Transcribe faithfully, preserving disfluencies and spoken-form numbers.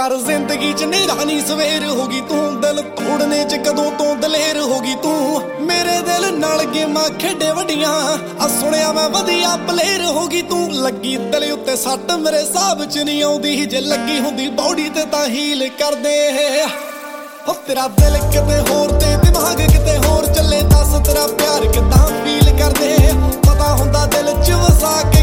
ਕਰ ਜ਼ਿੰਦਗੀ ਚ ਨਿਰਾਨੀ ਸਵੇਰ ਹੋ ਗਈ ਤੂੰ, ਦਿਲ ਤੋੜਨੇ ਚ ਕਦੋਂ ਤੋਂ ਦਲੇਰ ਹੋ ਗਈ ਤੂੰ। ਮੇਰੇ ਦਿਲ ਨਾਲ ਗੇਮਾਂ ਖੇਡੇ ਵੱਡੀਆਂ, ਆ ਸੁਣਿਆ ਮੈਂ ਵਧੀਆ ਪਲੇਅਰ ਹੋ ਗਈ ਤੂੰ। ਲੱਗੀ ਦਿਲ ਉੱਤੇ ਸੱਟ ਮੇਰੇ ਹਿਸਾਬ ਚ ਨਹੀਂ ਆਉਂਦੀ, ਜੇ ਲੱਗੀ ਹੁੰਦੀ ਬੌਡੀ ਤੇ ਤਾਂ ਹੀਲ ਕਰਦੇ। ਹੋ ਤੇਰਾ ਦਿਲ ਕਿਤੇ ਹੋਰ ਤੇ ਦਿਮਾਗ ਕਿਤੇ ਹੋਰ ਚੱਲੇ, ਦੱਸ ਤੇਰਾ ਪਿਆਰ ਕਿੱਦਾਂ ਫੀਲ ਕਰਦੇ। ਪਤਾ ਹੁੰਦਾ ਦਿਲ ਚ ਵਸਾ ਕੇ